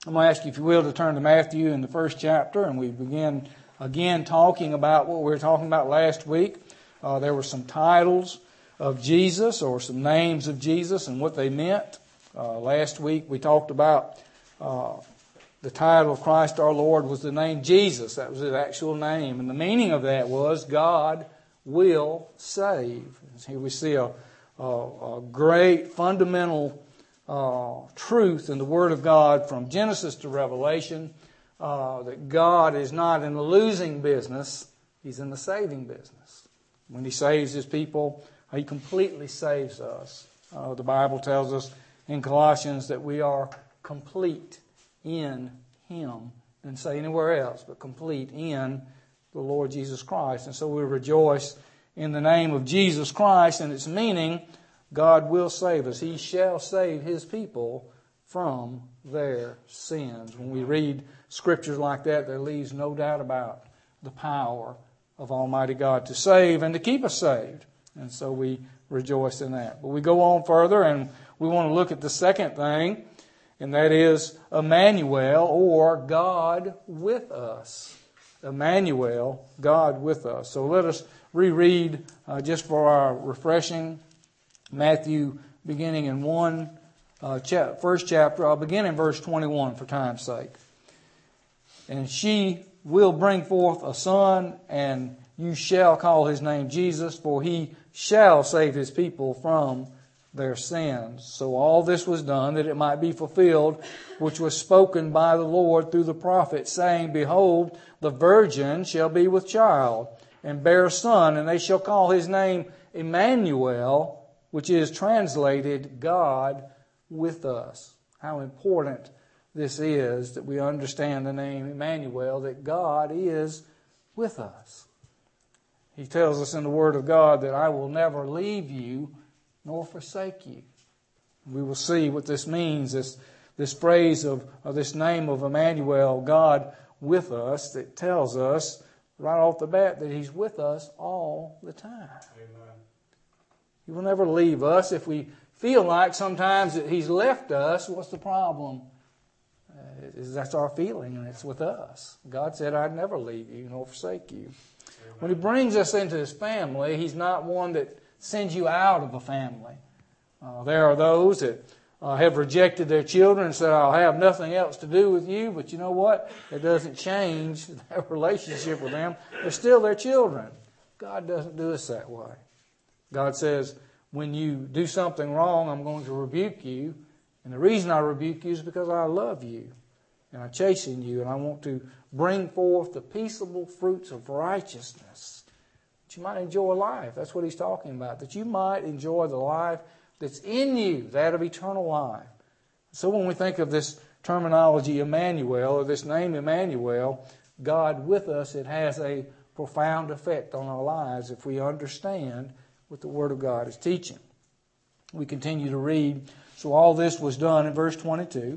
I'm going to ask you, if you will, to turn to Matthew in the first chapter, and we begin again talking about what we were talking about last week. There were some titles of Jesus, or some names of Jesus, and what they meant. Last week we talked about the title of Christ our Lord was the name Jesus. That was his actual name. And the meaning of that was God will save. Here we see a great fundamental truth in the Word of God from Genesis to Revelation, that God is not in the losing business, He's in the saving business. When He saves His people, He completely saves us. The Bible tells us in Colossians that we are complete in Him. Didn't say anywhere else, but complete in the Lord Jesus Christ. And so we rejoice in the name of Jesus Christ, and its meaning, God will save us. He shall save His people from their sins. When we read scriptures like that, there leaves no doubt about the power of Almighty God to save and to keep us saved. And so we rejoice in that. But we go on further, and we want to look at the second thing, and that is Emmanuel, or God with us. Emmanuel, God with us. So let us reread, just for our refreshing, Matthew beginning in first chapter. I'll begin in verse 21 for time's sake. And she will bring forth a son, and you shall call his name Jesus, for he shall save his people from their sins. So all this was done that it might be fulfilled, which was spoken by the Lord through the prophet, saying, Behold, the virgin shall be with child, and bear a son, and they shall call his name Emmanuel, which is translated God with us. How important this is that we understand the name Emmanuel, that God is with us. He tells us in the Word of God that I will never leave you nor forsake you. We will see what this means, this phrase of this name of Emmanuel, God with us, that tells us right off the bat that He's with us all the time. Amen. He will never leave us. If we feel like sometimes that He's left us, what's the problem? That's our feeling, and it's with us. God said, I'd never leave you nor forsake you. Amen. When He brings us into His family, He's not one that sends you out of a family. There are those that have rejected their children and said, I'll have nothing else to do with you. But you know what? It doesn't change their relationship with them. They're still their children. God doesn't do us that way. God says, when you do something wrong, I'm going to rebuke you. And the reason I rebuke you is because I love you. And I chasten you. And I want to bring forth the peaceable fruits of righteousness, that you might enjoy life. That's what He's talking about. That you might enjoy the life that's in you, that of eternal life. So when we think of this terminology Emmanuel, or this name Emmanuel, God with us, it has a profound effect on our lives if we understand what the Word of God is teaching. We continue to read. So all this was done in verse 22.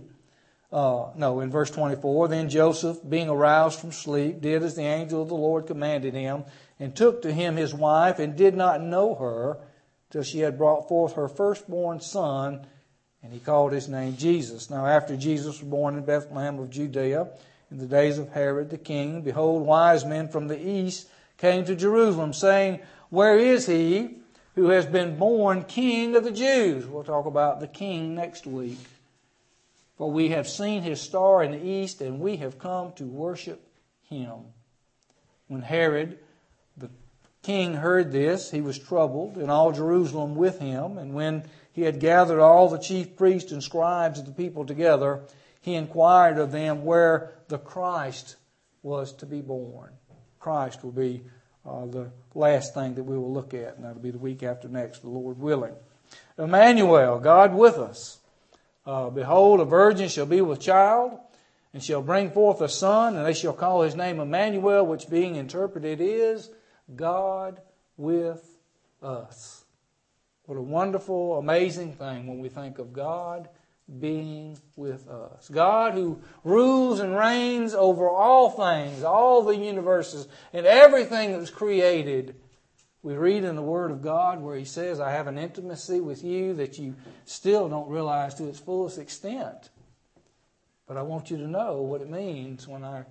In verse 24. Then Joseph, being aroused from sleep, did as the angel of the Lord commanded him, and took to him his wife, and did not know her till she had brought forth her firstborn son, and he called his name Jesus. Now after Jesus was born in Bethlehem of Judea, in the days of Herod the king, behold, wise men from the east came to Jerusalem, saying, Where is he who has been born King of the Jews? We'll talk about the king next week. For we have seen his star in the east, and we have come to worship him. When Herod the king heard this, he was troubled, and all Jerusalem with him. And when he had gathered all the chief priests and scribes of the people together, he inquired of them where the Christ was to be born. Christ will be the last thing that we will look at, and that'll be the week after next, the Lord willing. Emmanuel, God with us. Behold, a virgin shall be with child, and shall bring forth a son, and they shall call his name Emmanuel, which being interpreted is God with us. What a wonderful, amazing thing when we think of God being with us. God who rules and reigns over all things, all the universes, and everything that was created. We read in the Word of God where He says, I have an intimacy with you that you still don't realize to its fullest extent. But I want you to know what it means when I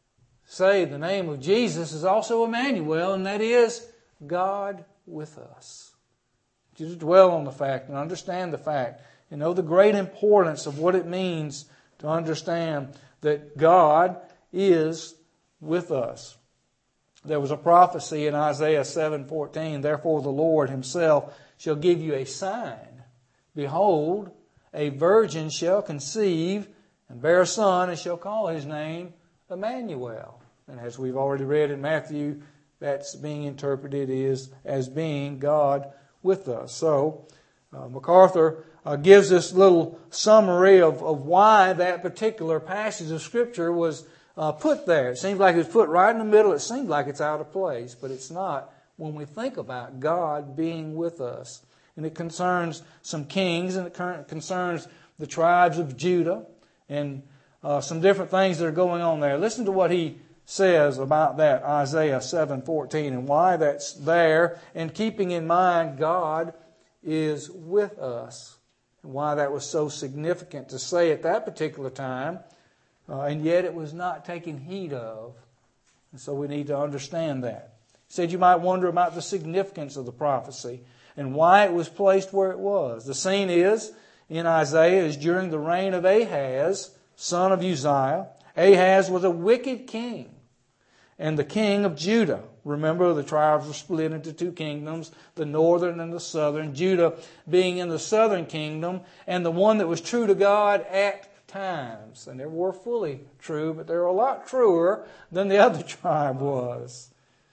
say the name of Jesus is also Emmanuel, and that is God with us. Just dwell on the fact and understand the fact and know the great importance of what it means to understand that God is with us. There was a prophecy in Isaiah 7:14, "Therefore the Lord himself shall give you a sign. Behold, a virgin shall conceive and bear a son, and shall call his name Emmanuel." And as we've already read in Matthew, that's being interpreted as being God with us. So MacArthur gives this little summary of why that particular passage of Scripture was put there. It seems like it was put right in the middle. It seems like it's out of place, but it's not when we think about God being with us. And it concerns some kings, and it concerns the tribes of Judah, and some different things that are going on there. Listen to what he says about that, Isaiah 7:14, and why that's there, and keeping in mind God is with us, and why that was so significant to say at that particular time, and yet it was not taken heed of. And so we need to understand that. He said you might wonder about the significance of the prophecy and why it was placed where it was. The scene in Isaiah is during the reign of Ahaz, son of Uzziah. Ahaz was a wicked king, and the king of Judah. Remember, the tribes were split into two kingdoms, the northern and the southern. Judah being in the southern kingdom, and the one that was true to God at times. And they were fully true, but they were a lot truer than the other tribe was.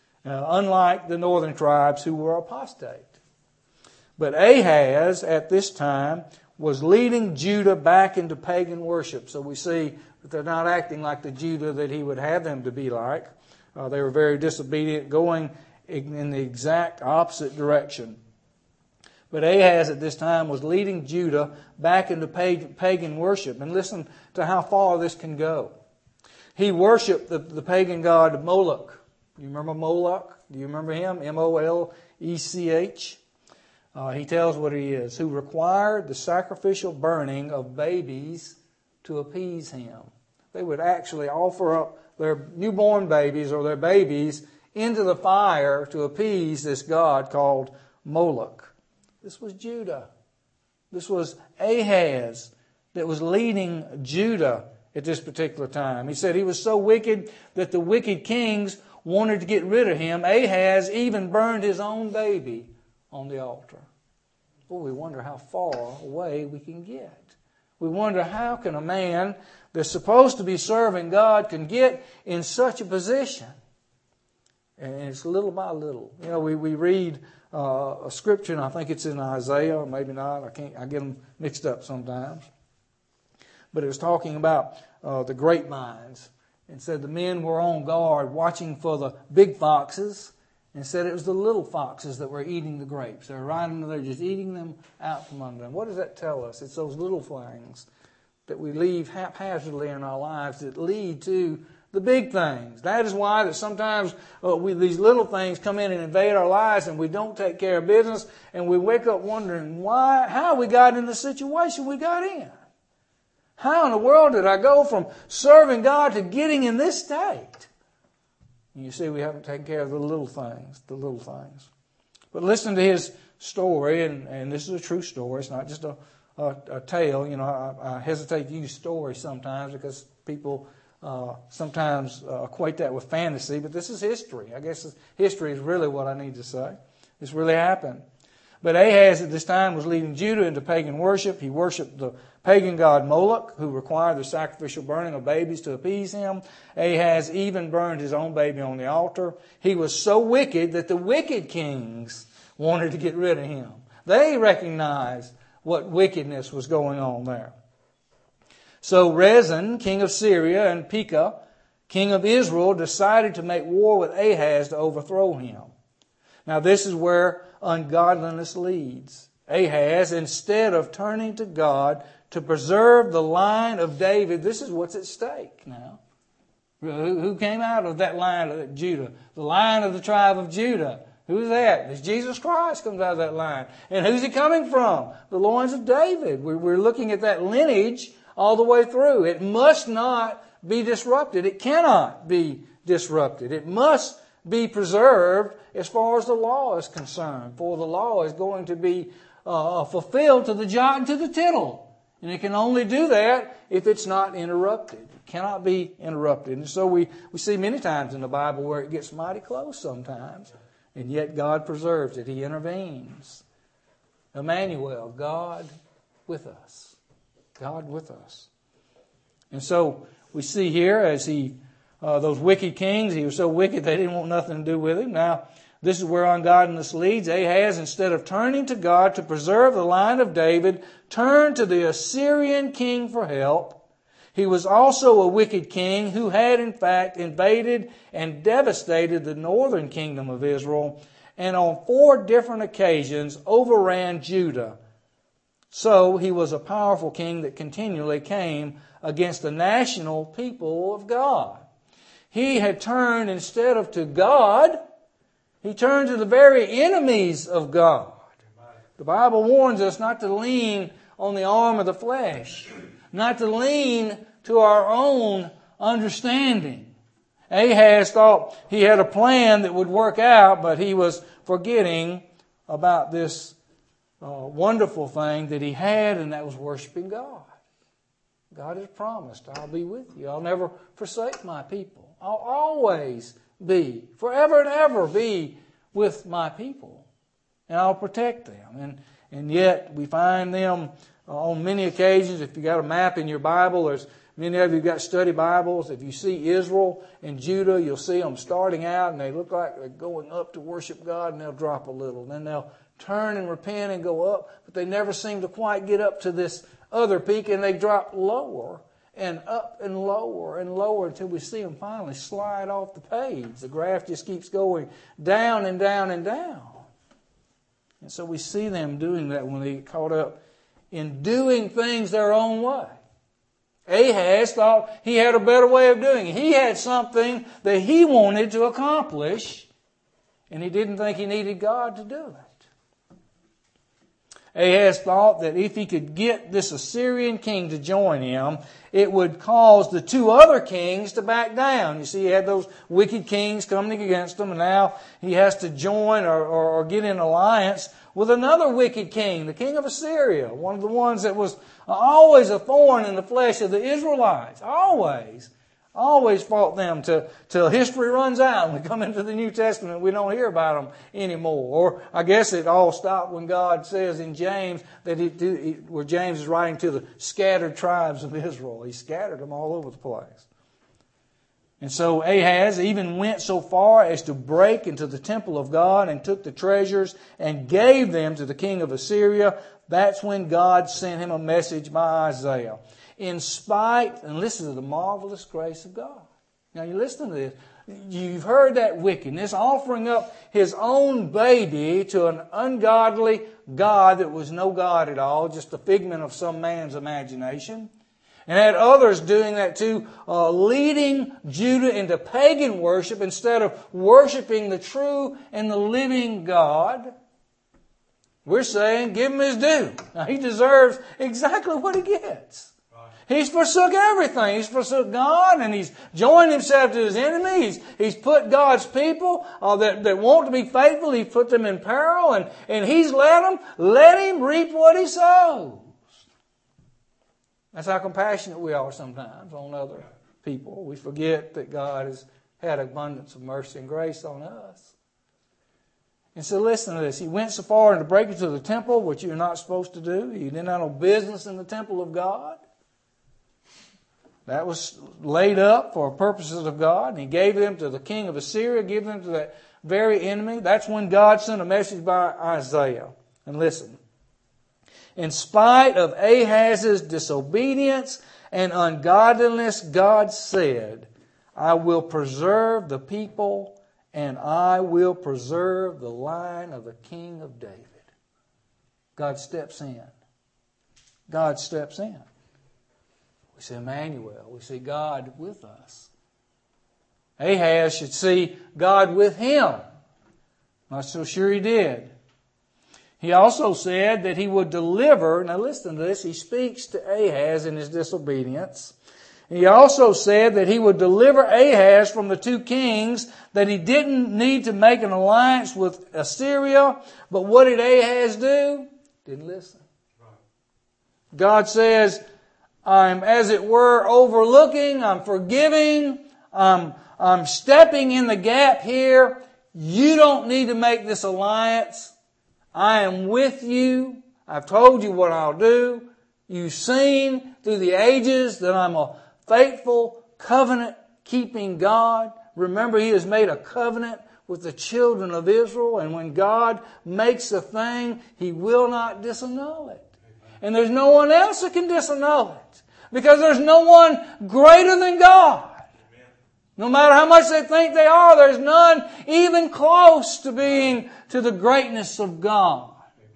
Unlike the northern tribes who were apostate. But Ahaz, at this time, was leading Judah back into pagan worship. So we see that they're not acting like the Judah that he would have them to be like. They were very disobedient, going in the exact opposite direction. But Ahaz at this time was leading Judah back into pagan worship. And listen to how far this can go. He worshipped the pagan god Moloch. You remember Moloch? Do you remember him? Molech. He tells what he is. Who required the sacrificial burning of babies to appease him. They would actually offer up their newborn babies or their babies into the fire to appease this god called Moloch. This was Judah. This was Ahaz that was leading Judah at this particular time. He said he was so wicked that the wicked kings wanted to get rid of him. Ahaz even burned his own baby on the altar. Well, we wonder how far away we can get. We wonder how can a man that's supposed to be serving God can get in such a position. And it's little by little. You know, we read a scripture, and I think it's in Isaiah, or maybe not. I get them mixed up sometimes. But it was talking about the grapevines. And said the men were on guard watching for the big foxes. And said it was the little foxes that were eating the grapes. They were right under there, just eating them out from under them. What does that tell us? It's those little things that we leave haphazardly in our lives that lead to the big things. That is why that sometimes these little things come in and invade our lives, and we don't take care of business, and we wake up wondering how we got in the situation we got in. How in the world did I go from serving God to getting in this state? And you see, we haven't taken care of the little things. But listen to his story, and this is a true story. It's not just a tale. You know, I hesitate to use story sometimes because people sometimes equate that with fantasy, but this is history. I guess history is really what I need to say. This really happened. But Ahaz at this time was leading Judah into pagan worship. He worshipped the pagan god Moloch, who required the sacrificial burning of babies to appease him. Ahaz even burned his own baby on the altar. He was so wicked that the wicked kings wanted to get rid of him. They recognized what wickedness was going on there. So Rezin, king of Syria, and Pekah, king of Israel, decided to make war with Ahaz to overthrow him. Now this is where ungodliness leads. Ahaz, instead of turning to God to preserve the line of David, this is what's at stake now. Who came out of that line of Judah? The line of the tribe of Judah. Who's that? It's Jesus Christ comes out of that line. And who's he coming from? The loins of David. We're looking at that lineage all the way through. It must not be disrupted. It cannot be disrupted. It must be preserved as far as the law is concerned. For the law is going to be fulfilled to the jot and to the tittle. And it can only do that if it's not interrupted. It cannot be interrupted. And so we see many times in the Bible where it gets mighty close sometimes. And yet God preserves it. He intervenes. Emmanuel, God with us. God with us. And so we see here as those wicked kings, he was so wicked they didn't want nothing to do with him. Now, this is where ungodliness leads. Ahaz, instead of turning to God to preserve the line of David, turned to the Assyrian king for help. He was also a wicked king who had in fact invaded and devastated the northern kingdom of Israel, and on 4 different occasions overran Judah. So he was a powerful king that continually came against the national people of God. He had turned, instead of to God, he turned to the very enemies of God. The Bible warns us not to lean on the arm of the flesh, not to lean to our own understanding. Ahaz thought he had a plan that would work out, but he was forgetting about this wonderful thing that he had, and that was worshiping God. God has promised, I'll be with you. I'll never forsake my people. I'll always be, forever and ever be with my people. And I'll protect them. And yet we find them on many occasions. If you got a map in your Bible, there's many of you got study Bibles. If you see Israel and Judah, you'll see them starting out and they look like they're going up to worship God, and they'll drop a little. Then they'll turn and repent and go up, but they never seem to quite get up to this other peak, and they drop lower and up and lower until we see them finally slide off the page. The graph just keeps going down and down and down. And so we see them doing that when they get caught up in doing things their own way. Ahaz thought he had a better way of doing it. He had something that he wanted to accomplish, and he didn't think he needed God to do it. Ahaz thought that if he could get this Assyrian king to join him, it would cause the 2 other kings to back down. You see, he had those wicked kings coming against him, and now he has to join or get in alliance with another wicked king, the king of Assyria, one of the ones that was always a thorn in the flesh of the Israelites. Always fought them till history runs out and we come into the New Testament, we don't hear about them anymore. Or I guess it all stopped when God says in James where James is writing to the scattered tribes of Israel. He scattered them all over the place. And so Ahaz even went so far as to break into the temple of God and took the treasures and gave them to the king of Assyria. That's when God sent him a message by Isaiah. In spite, and listen to the marvelous grace of God. Now you listen to this. You've heard that wickedness, offering up his own baby to an ungodly God that was no God at all, just a figment of some man's imagination. And had others doing that too, leading Judah into pagan worship instead of worshiping the true and the living God. We're saying, give him his due. Now he deserves exactly what he gets. He's forsook everything. He's forsook God, and he's joined himself to his enemies. He's put God's people that want to be faithful, he's put them in peril, and he's let him reap what he sows. That's how compassionate we are sometimes on other people. We forget that God has had abundance of mercy and grace on us. And so listen to this. He went so far to break into the temple, which you're not supposed to do. He didn't have no business in the temple of God. That was laid up for purposes of God. And he gave them to the king of Assyria, gave them to that very enemy. That's when God sent a message by Isaiah. And listen. In spite of Ahaz's disobedience and ungodliness, God said, I will preserve the people and I will preserve the line of the king of David. God steps in. God steps in. We see Emmanuel. We see God with us. Ahaz should see God with him. Not so sure he did. He also said that he would deliver, now listen to this, he speaks to Ahaz in his disobedience. He also said that he would deliver Ahaz from the two kings, that he didn't need to make an alliance with Assyria. But what did Ahaz do? Didn't listen. God says, I'm as it were overlooking, I'm forgiving, I'm stepping in the gap here. You don't need to make this alliance. I am with you. I've told you what I'll do. You've seen through the ages that I'm a faithful, covenant-keeping God. Remember, He has made a covenant with the children of Israel, and when God makes a thing, He will not disannul it. And there's no one else that can disannul it, because there's no one greater than God. No matter how much they think they are, there's none even close to being to the greatness of God.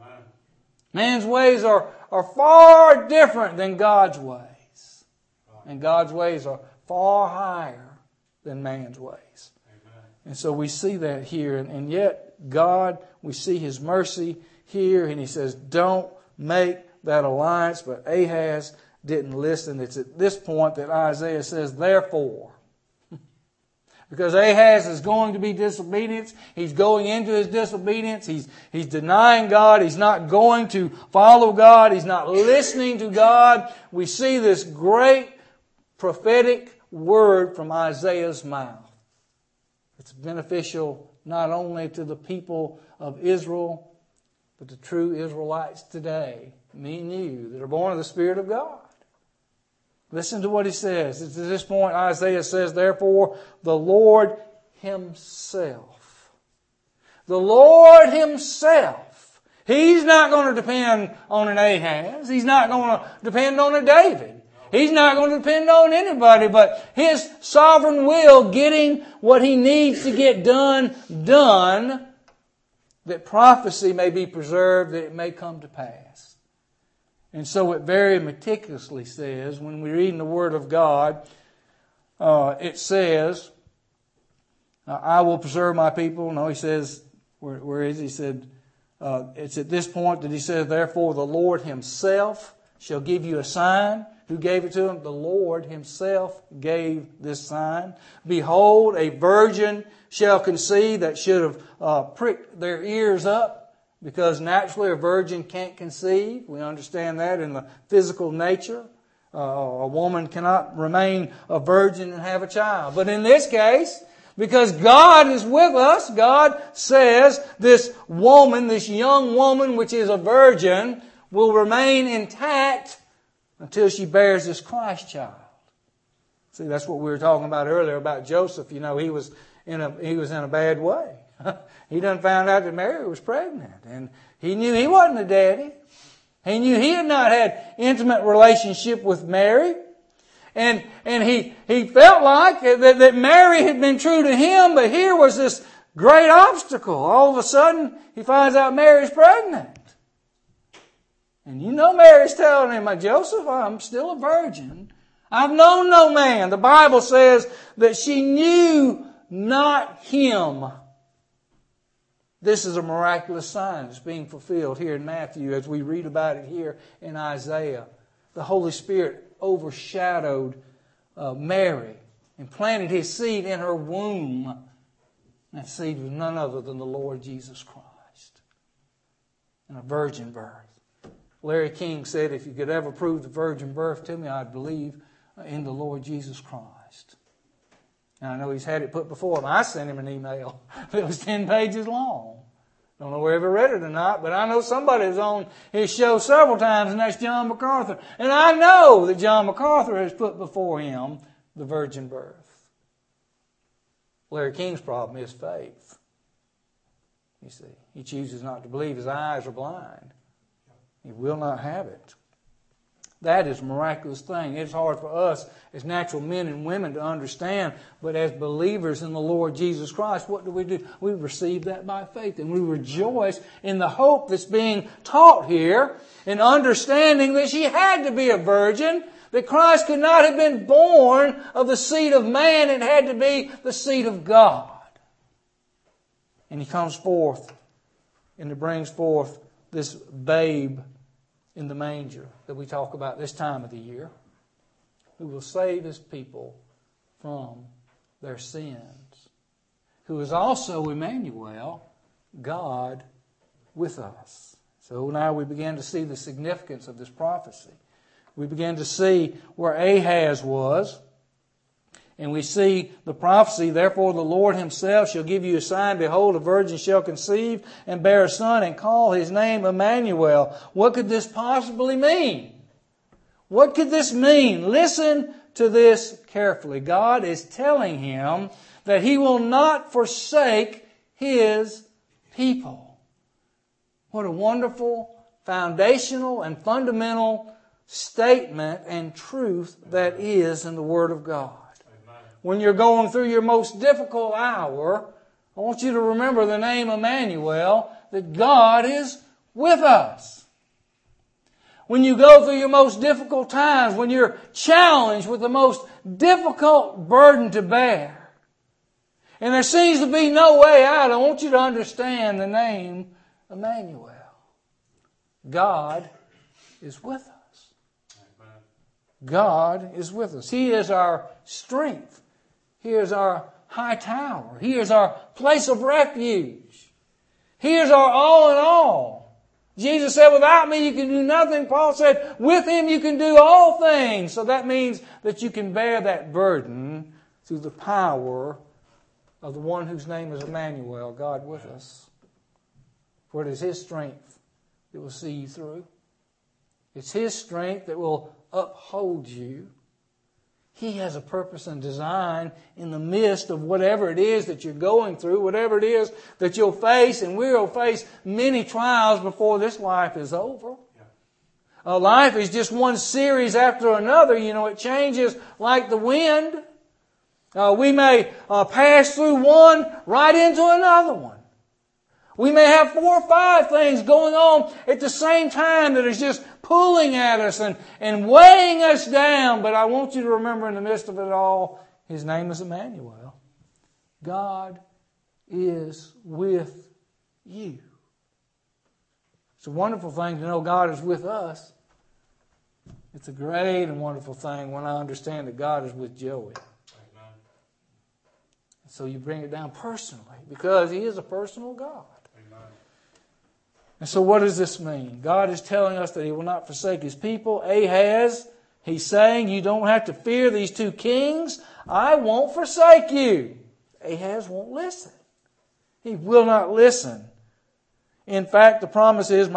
Man's ways are far different than God's ways. And God's ways are far higher than man's ways. And so we see that here. And yet God, we see His mercy here. And He says, don't make that alliance. But Ahaz didn't listen. It's at this point that Isaiah says, therefore. Because Ahaz is going to be disobedient. He's going into his disobedience. He's denying God. He's not going to follow God. He's not listening to God. We see this great prophetic word from Isaiah's mouth. It's beneficial not only to the people of Israel, but the true Israelites today, me and you, that are born of the Spirit of God. Listen to what he says. At this point, Isaiah says, therefore, the Lord Himself. The Lord Himself. He's not going to depend on an Ahaz. He's not going to depend on a David. He's not going to depend on anybody but His sovereign will, getting what He needs to get done, that prophecy may be preserved, that it may come to pass. And so it very meticulously says, when we read in the Word of God, it says, I will preserve my people. No, He says, where is He? He said, it's at this point that He says, therefore the Lord Himself shall give you a sign. Who gave it to Him? The Lord Himself gave this sign. Behold, a virgin shall conceive. That should have pricked their ears up, because naturally a virgin can't conceive. We understand that in the physical nature. A woman cannot remain a virgin and have a child. But in this case, because God is with us, God says this woman, this young woman which is a virgin, will remain intact until she bears this Christ child. See, that's what we were talking about earlier about Joseph. You know, he was in a bad way. He done found out that Mary was pregnant, and he knew he wasn't the daddy. He knew he had not had intimate relationship with Mary, and he felt like that Mary had been true to him, but here was this great obstacle. All of a sudden, he finds out Mary's pregnant. And you know Mary's telling him, Joseph, I'm still a virgin. I've known no man. The Bible says that she knew not him. This is a miraculous sign that's being fulfilled here in Matthew as we read about it here in Isaiah. The Holy Spirit overshadowed Mary and planted His seed in her womb. That seed was none other than the Lord Jesus Christ. And a virgin birth. Larry King said, if you could ever prove the virgin birth to me, I'd believe in the Lord Jesus Christ. Now, I know he's had it put before him. I sent him an email. It was 10 pages long. Don't know whether he ever read it or not, but I know somebody was on his show several times, and that's John MacArthur. And I know that John MacArthur has put before him the virgin birth. Larry King's problem is faith. You see, he chooses not to believe. His eyes are blind. He will not have it. That is a miraculous thing. It's hard for us as natural men and women to understand, but as believers in the Lord Jesus Christ, what do? We receive that by faith, and we rejoice in the hope that's being taught here, in understanding that she had to be a virgin, that Christ could not have been born of the seed of man. It had to be the seed of God. And He comes forth and He brings forth this babe in the manger that we talk about this time of the year, who will save His people from their sins, who is also Emmanuel, God with us. So now we begin to see the significance of this prophecy. We begin to see where Ahaz was, and we see the prophecy, therefore the Lord Himself shall give you a sign. Behold, a virgin shall conceive and bear a son and call his name Emmanuel. What could this possibly mean? What could this mean? Listen to this carefully. God is telling him that He will not forsake His people. What a wonderful, foundational, and fundamental statement and truth that is in the Word of God. When you're going through your most difficult hour, I want you to remember the name Emmanuel, that God is with us. When you go through your most difficult times, when you're challenged with the most difficult burden to bear, and there seems to be no way out, I want you to understand the name Emmanuel. God is with us. God is with us. He is our strength. He is our high tower. He is our place of refuge. He is our all in all. Jesus said, without me you can do nothing. Paul said, with Him you can do all things. So that means that you can bear that burden through the power of the one whose name is Emmanuel, God with us. For it is His strength that will see you through. It's His strength that will uphold you. He has a purpose and design in the midst of whatever it is that you're going through, whatever it is that you'll face, and we'll face many trials before this life is over. Life is just one series after another. You know, it changes like the wind. We may pass through one right into another one. We may have 4 or 5 things going on at the same time that is just pulling at us and weighing us down. But I want you to remember in the midst of it all, His name is Emmanuel. God is with you. It's a wonderful thing to know God is with us. It's a great and wonderful thing when I understand that God is with Joey. Amen. So you bring it down personally because He is a personal God. And so what does this mean? God is telling us that He will not forsake His people. Ahaz, he's saying, you don't have to fear these 2 kings. I won't forsake you. Ahaz won't listen. He will not listen. In fact, the promise is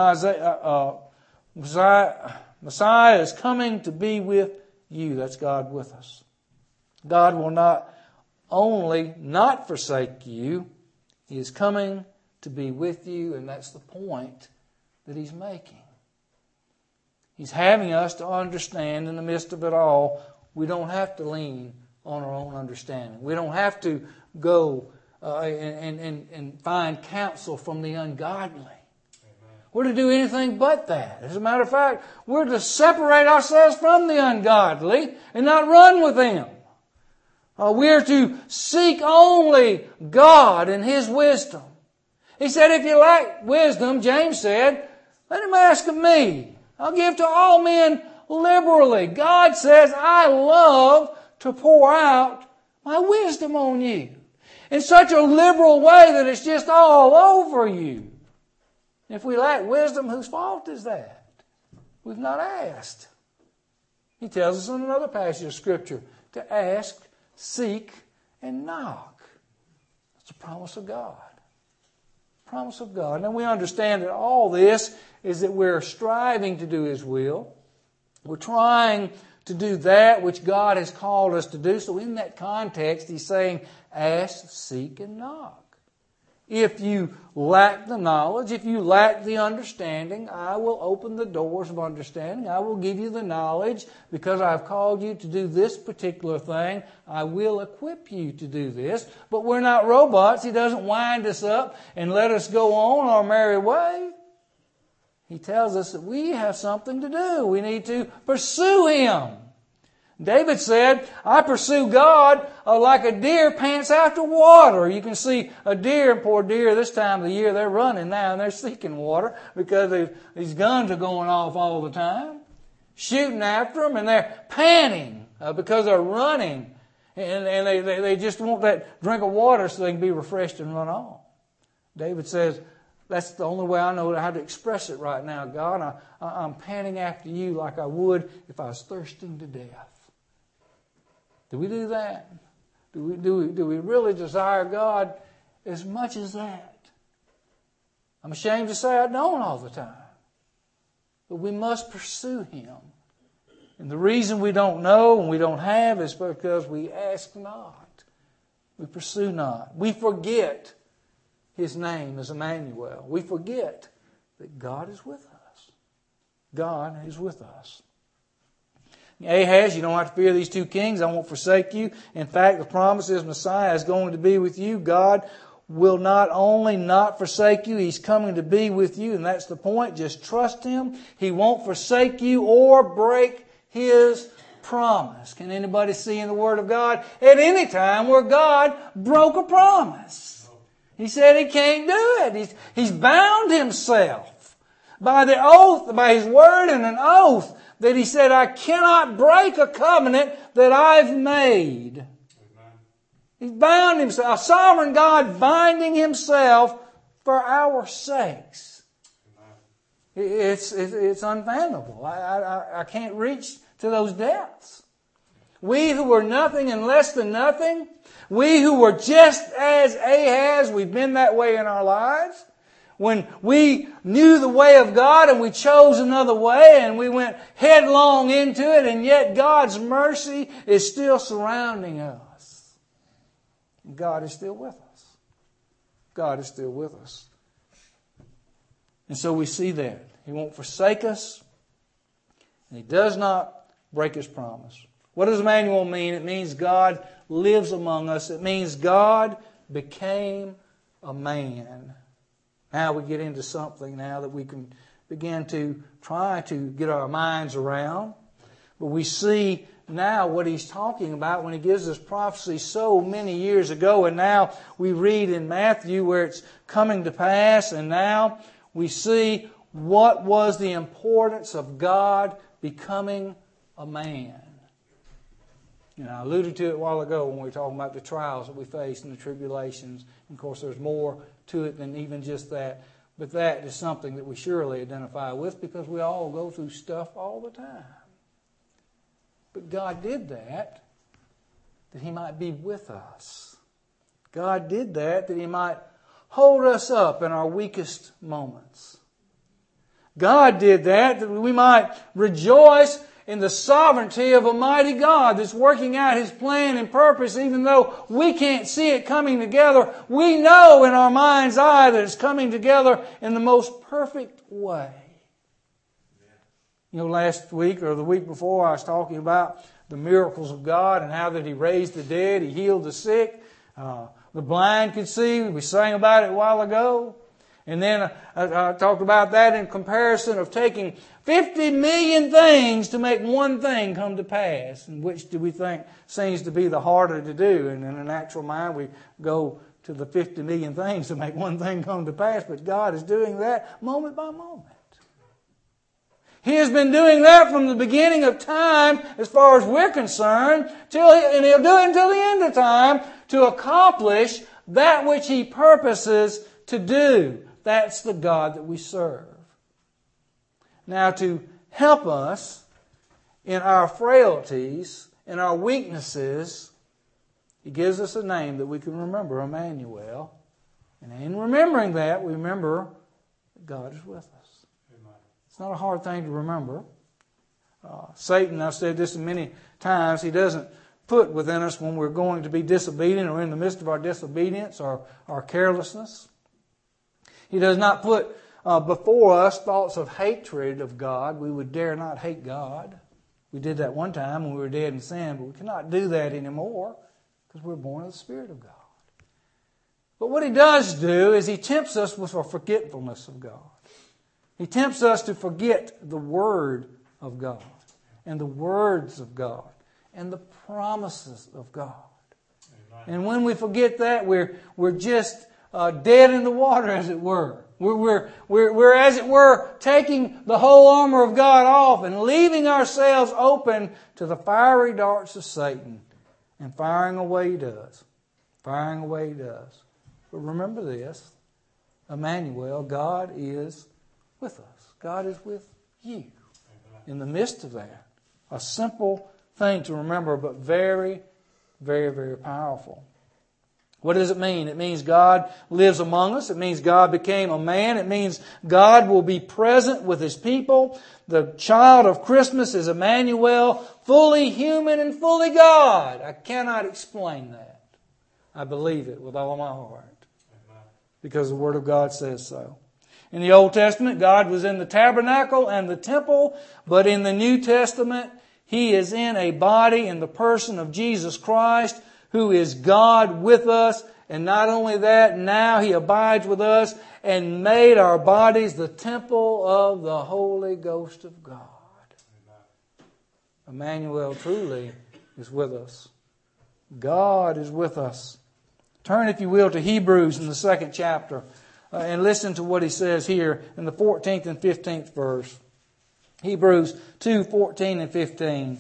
Messiah is coming to be with you. That's God with us. God will not only not forsake you, He is coming to be with you, and that's the point that He's making. He's having us to understand in the midst of it all, we don't have to lean on our own understanding. We don't have to go and find counsel from the ungodly. Amen. We're to do anything but that. As a matter of fact, we're to separate ourselves from the ungodly and not run with them. We're to seek only God and His wisdom. He said, if you lack wisdom, James said, let him ask of me. I'll give to all men liberally. God says, I love to pour out my wisdom on you in such a liberal way that it's just all over you. If we lack wisdom, whose fault is that? We've not asked. He tells us in another passage of Scripture to ask, seek, and knock. It's a promise of God. Promise of God. Now we understand that all this is that we're striving to do His will. We're trying to do that which God has called us to do. So in that context, He's saying, ask, seek, and knock. If you lack the knowledge, if you lack the understanding, I will open the doors of understanding. I will give you the knowledge because I've called you to do this particular thing. I will equip you to do this. But we're not robots. He doesn't wind us up and let us go on our merry way. He tells us that we have something to do. We need to pursue Him. David said, I pursue God like a deer pants after water. You can see a deer, poor deer, this time of the year, they're running now and they're seeking water because these guns are going off all the time, shooting after them, and they're panting because they're running. And they just want that drink of water so they can be refreshed and run on. David says, that's the only way I know how to express it right now, God. I'm panting after you like I would if I was thirsting to death. Do we do that? Do we really desire God as much as that? I'm ashamed to say I don't all the time. But we must pursue Him. And the reason we don't know and we don't have is because we ask not. We pursue not. We forget His name is Emmanuel. We forget that God is with us. God is with us. Ahaz, you don't have to fear these two kings. I won't forsake you. In fact, the promise is Messiah is going to be with you. God will not only not forsake you, He's coming to be with you. And that's the point. Just trust Him. He won't forsake you or break His promise. Can anybody see in the Word of God at any time where God broke a promise? He said He can't do it. He's bound Himself by the oath, by His Word and an oath that He said, I cannot break a covenant that I've made. Amen. He's bound Himself. A sovereign God binding Himself for our sakes. Amen. It's unfathomable. I can't reach to those depths. We who were nothing and less than nothing, we who were just as Ahaz, we've been that way in our lives. When we knew the way of God and we chose another way and we went headlong into it, and yet God's mercy is still surrounding us. God is still with us. God is still with us. And so we see that. He won't forsake us, and He does not break His promise. What does Emmanuel mean? It means God lives among us. It means God became a man. Now we get into something now that we can begin to try to get our minds around. But we see now what He's talking about when He gives this prophecy so many years ago. And now we read in Matthew where it's coming to pass. And now we see what was the importance of God becoming a man. You know, I alluded to it a while ago when we were talking about the trials that we face and the tribulations. And of course, there's more to it than even just that. But that is something that we surely identify with because we all go through stuff all the time. But God did that He might be with us. God did that He might hold us up in our weakest moments. God did that we might rejoice in the sovereignty of a mighty God that's working out His plan and purpose. Even though we can't see it coming together, we know in our mind's eye that it's coming together in the most perfect way. You know, last week or the week before, I was talking about the miracles of God and how that He raised the dead, He healed the sick, the blind could see. We sang about it a while ago. And then I talked about that in comparison of taking 50 million things to make one thing come to pass. And which do we think seems to be the harder to do? And in a natural mind, we go to the 50 million things to make one thing come to pass. But God is doing that moment by moment. He has been doing that from the beginning of time, as far as we're concerned, and He'll do it until the end of time to accomplish that which He purposes to do. That's the God that we serve. Now, to help us in our frailties, in our weaknesses, He gives us a name that we can remember, Emmanuel. And in remembering that, we remember that God is with us. Amen. It's not a hard thing to remember. Satan, I've said this many times, he doesn't put within us when we're going to be disobedient or in the midst of our disobedience or our carelessness. He does not put before us thoughts of hatred of God. We would dare not hate God. We did that one time when we were dead in sin, but we cannot do that anymore because we're born of the Spirit of God. But what He does do is He tempts us with a forgetfulness of God. He tempts us to forget the Word of God and the words of God and the promises of God. And when we forget that, we're just dead in the water, as it were. We're, as it were, taking the whole armor of God off and leaving ourselves open to the fiery darts of Satan. And firing away he does. Firing away he does. But remember this, Emmanuel, God is with us. God is with you in the midst of that. A simple thing to remember, but very, very, very powerful. What does it mean? It means God lives among us. It means God became a man. It means God will be present with His people. The child of Christmas is Emmanuel, fully human and fully God. I cannot explain that. I believe it with all my heart because the Word of God says so. In the Old Testament, God was in the tabernacle and the temple, but in the New Testament, He is in a body in the person of Jesus Christ, who is God with us. And not only that, now He abides with us and made our bodies the temple of the Holy Ghost of God. Emmanuel truly is with us. God is with us. Turn, if you will, to Hebrews in the 2nd chapter and listen to what he says here in the 14th and 15th verse. Hebrews 2:14 and 15.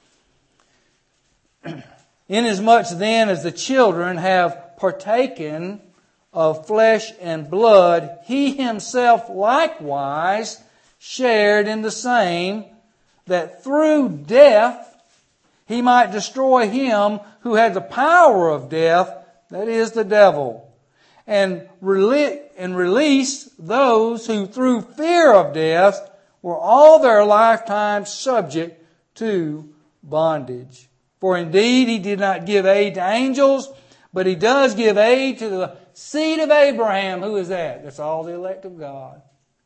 Inasmuch then as the children have partaken of flesh and blood, He Himself likewise shared in the same, that through death He might destroy him who had the power of death, that is the devil, and release those who through fear of death were all their lifetime subject to bondage. For indeed He did not give aid to angels, but He does give aid to the seed of Abraham. Who is that? That's all the elect of God.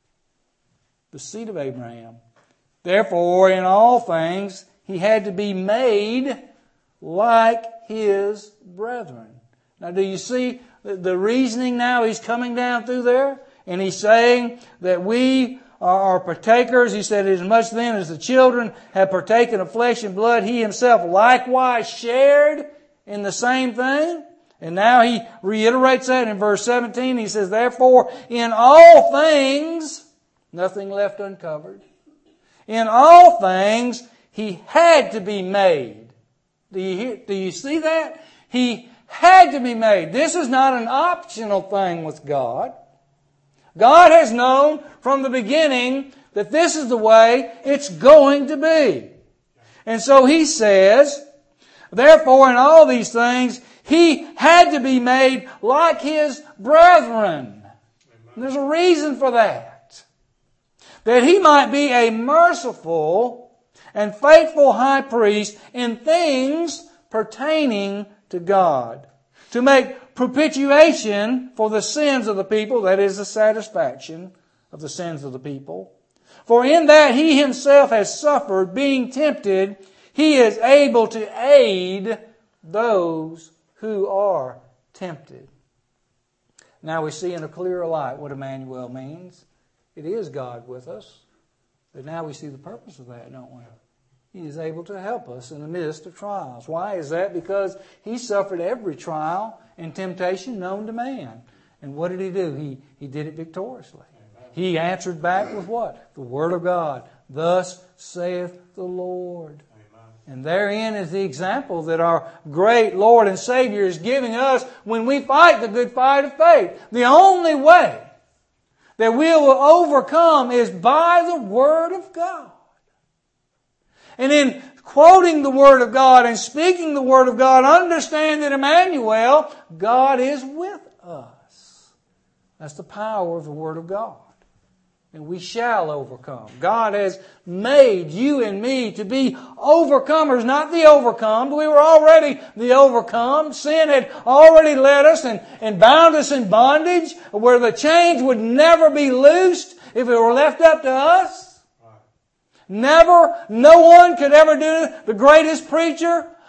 The seed of Abraham. Therefore, in all things, He had to be made like His brethren. Now, do you see the reasoning now? He's coming down through there, and He's saying that we are partakers. He said, as much then as the children have partaken of flesh and blood, He Himself likewise shared in the same thing. And now He reiterates that in verse 17. He says, therefore, in all things, nothing left uncovered. In all things, He had to be made. Do you see that? He had to be made. This is not an optional thing with God. God has known from the beginning that this is the way it's going to be. And so He says, therefore, in all these things, He had to be made like His brethren. And there's a reason for that. That He might be a merciful and faithful high priest in things pertaining to God, to make propitiation for the sins of the people, that is the satisfaction of the sins of the people. For in that He Himself has suffered, being tempted, He is able to aid those who are tempted. Now we see in a clearer light what Emmanuel means. It is God with us. But now we see the purpose of that, don't we? He is able to help us in the midst of trials. Why is that? Because He suffered every trial and temptation known to man. And what did He do? He did it victoriously. Amen. He answered back with what? The Word of God. Thus saith the Lord. Amen. And therein is the example that our great Lord and Savior is giving us when we fight the good fight of faith. The only way that we will overcome is by the Word of God. And in quoting the Word of God and speaking the Word of God, understand that Emmanuel, God is with us. That's the power of the Word of God. And we shall overcome. God has made you and me to be overcomers, not the overcome. We were already the overcome. Sin had already led us and bound us in bondage, where the chains would never be loosed if it were left up to us. Never, no one could ever do the greatest preacher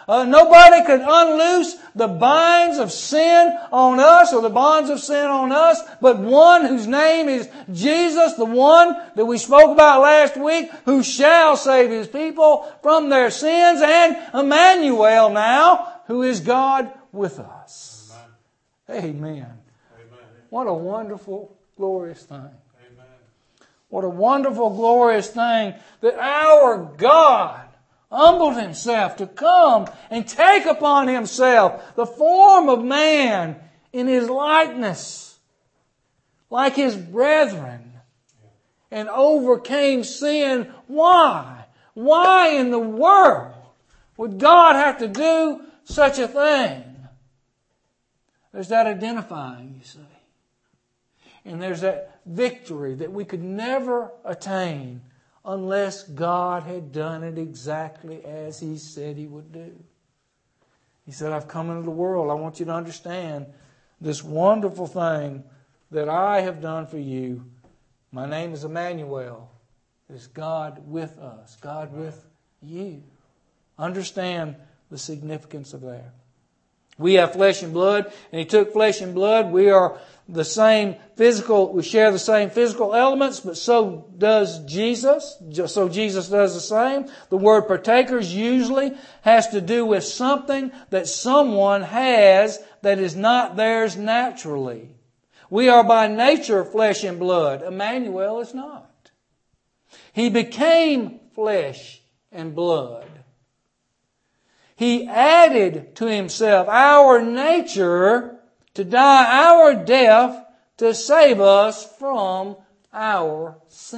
Nobody could unloose the binds of sin on us or the bonds of sin on us, but one whose name is Jesus, the one that we spoke about last week, who shall save His people from their sins, and Emmanuel now, who is God with us. Amen. Amen. What a wonderful, glorious thing. Amen. What a wonderful, glorious thing that our God humbled Himself to come and take upon Himself the form of man in His likeness, like His brethren, and overcame sin. Why? Why in the world would God have to do such a thing? There's that identifying, you see. And there's that victory that we could never attain unless God had done it exactly as He said He would do. He said, I've come into the world. I want you to understand this wonderful thing that I have done for you. My name is Emmanuel. It's God with us. God with you. Understand the significance of that. We have flesh and blood, and He took flesh and blood. We are the same physical, we share the same physical elements, but so does Jesus. So Jesus does the same. The word partakers usually has to do with something that someone has that is not theirs naturally. We are by nature flesh and blood. Emmanuel is not. He became flesh and blood. He added to Himself our nature to die our death to save us from our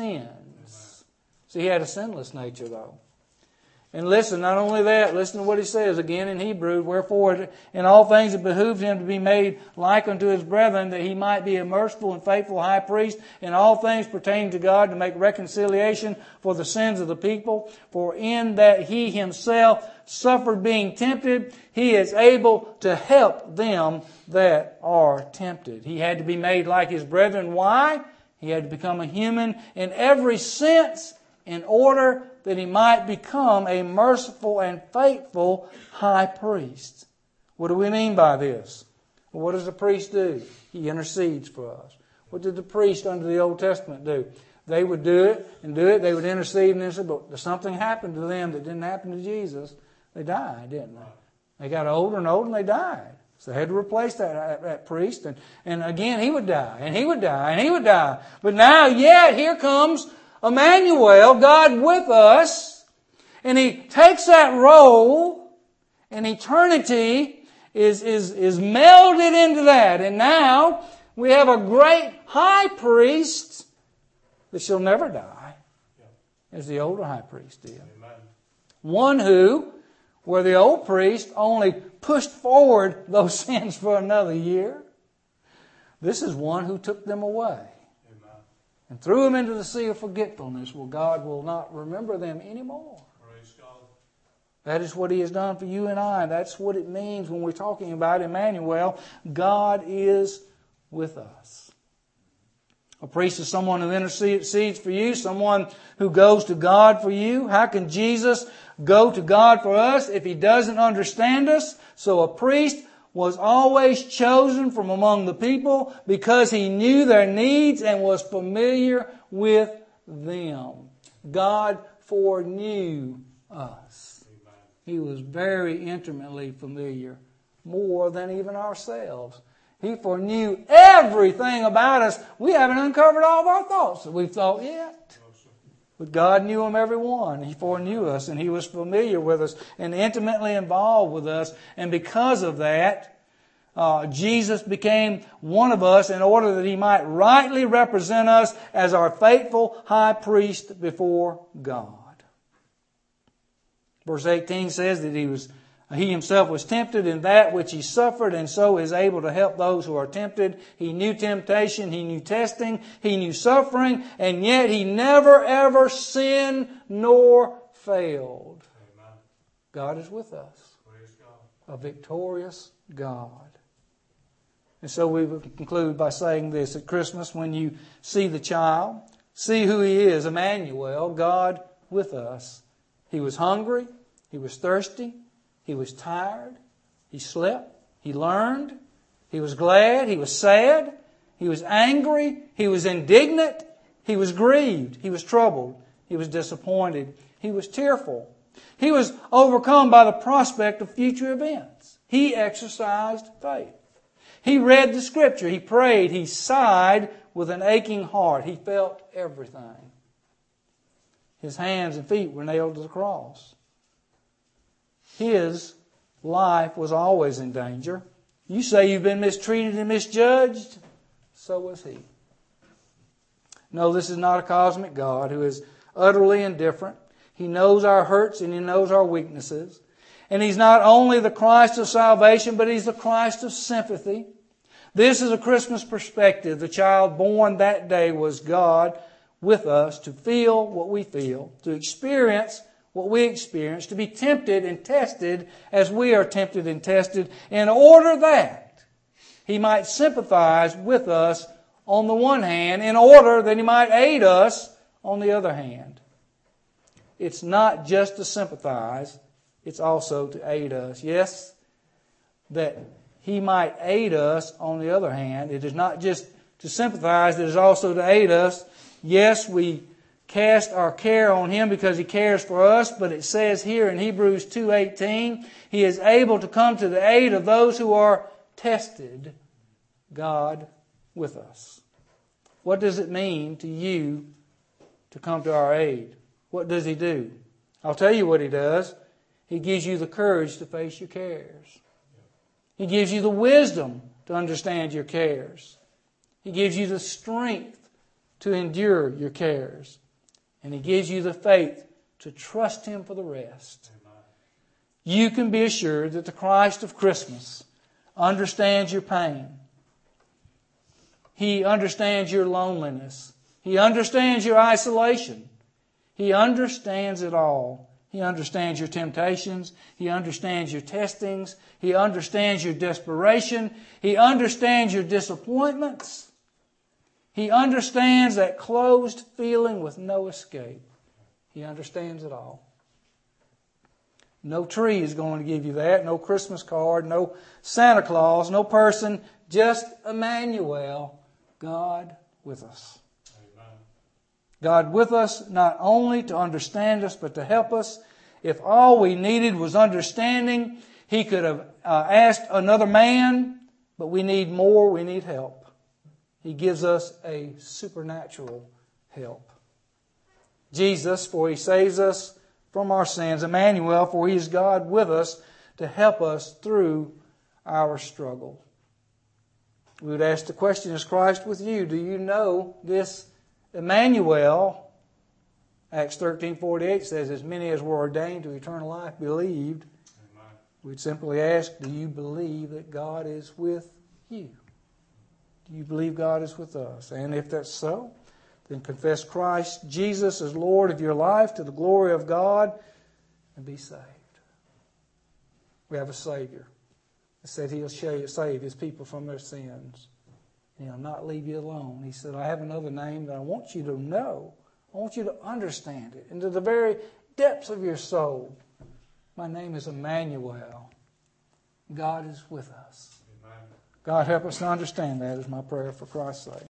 sins. See, He had a sinless nature though. And listen, not only that, listen to what He says again in Hebrews. Wherefore, in all things it behooved Him to be made like unto His brethren, that He might be a merciful and faithful high priest in all things pertaining to God, to make reconciliation for the sins of the people. For in that He Himself suffered being tempted, He is able to help them that are tempted. He had to be made like His brethren. Why? He had to become a human in every sense in order that He might become a merciful and faithful high priest. What do we mean by this? Well, what does the priest do? He intercedes for us. What did the priest under the Old Testament do? They would do it and do it. They would intercede and intercede, but something happened to them that didn't happen to Jesus. They died, didn't they? They got older and older and they died. So they had to replace that priest. And again, he would die, and he would die, and he would die. But now, yet, here comes Emmanuel, God with us, and He takes that role, and eternity is melded into that. And now we have a great high priest that shall never die, as the older high priest did. Amen. One who, where the old priest only pushed forward those sins for another year, this is one who took them away. And threw them into the sea of forgetfulness, where God will not remember them anymore. Praise God. That is what He has done for you and I. That's what it means when we're talking about Emmanuel. God is with us. A priest is someone who intercedes for you, someone who goes to God for you. How can Jesus go to God for us if He doesn't understand us? So a priest was always chosen from among the people because He knew their needs and was familiar with them. God foreknew us. He was very intimately familiar, more than even ourselves. He foreknew everything about us. We haven't uncovered all of our thoughts that we've thought yet. But God knew them every one. He foreknew us, and He was familiar with us and intimately involved with us. And because of that, Jesus became one of us in order that He might rightly represent us as our faithful high priest before God. Verse 18 says that He Himself was tempted in that which He suffered, and so is able to help those who are tempted. He knew temptation, He knew testing, He knew suffering, and yet He never ever sinned nor failed. Amen. God is with us. Praise God. A victorious God. And so we will conclude by saying this: at Christmas, when you see the child, see who He is, Emmanuel, God with us. He was hungry, He was thirsty, He was tired. He slept. He learned. He was glad. He was sad. He was angry. He was indignant. He was grieved. He was troubled. He was disappointed. He was tearful. He was overcome by the prospect of future events. He exercised faith. He read the Scripture. He prayed. He sighed with an aching heart. He felt everything. His hands and feet were nailed to the cross. His life was always in danger. You say you've been mistreated and misjudged? So was He. No, this is not a cosmic God who is utterly indifferent. He knows our hurts and He knows our weaknesses. And He's not only the Christ of salvation, but He's the Christ of sympathy. This is a Christmas perspective. The child born that day was God with us to feel what we feel, to experience what we experience, to be tempted and tested as we are tempted and tested, in order that He might sympathize with us on the one hand, in order that He might aid us on the other hand. It's not just to sympathize, it's also to aid us. Yes, that He might aid us on the other hand. It is not just to sympathize, it is also to aid us. Yes, we cast our care on Him because He cares for us, but it says here in Hebrews 2:18, He is able to come to the aid of those who are tested, God with us. What does it mean to you to come to our aid? What does He do? I'll tell you what He does. He gives you the courage to face your cares. He gives you the wisdom to understand your cares. He gives you the strength to endure your cares. And He gives you the faith to trust Him for the rest. You can be assured that the Christ of Christmas understands your pain. He understands your loneliness. He understands your isolation. He understands it all. He understands your temptations. He understands your testings. He understands your desperation. He understands your disappointments. He understands that closed feeling with no escape. He understands it all. No tree is going to give you that. No Christmas card. No Santa Claus. No person. Just Emmanuel. God with us. Amen. God with us not only to understand us, but to help us. If all we needed was understanding, He could have asked another man, but we need more. We need help. He gives us a supernatural help. Jesus, for He saves us from our sins. Emmanuel, for He is God with us to help us through our struggle. We would ask the question, is Christ with you? Do you know this Emmanuel? Acts 13:48 says, as many as were ordained to eternal life believed. Amen. We'd simply ask, do you believe that God is with you? Do you believe God is with us? And if that's so, then confess Christ Jesus as Lord of your life to the glory of God and be saved. We have a Savior that said He'll save His people from their sins. And He'll not leave you alone. He said, I have another name that I want you to know. I want you to understand it into the very depths of your soul. My name is Emmanuel. God is with us. Amen. God help us to understand that is my prayer for Christ's sake.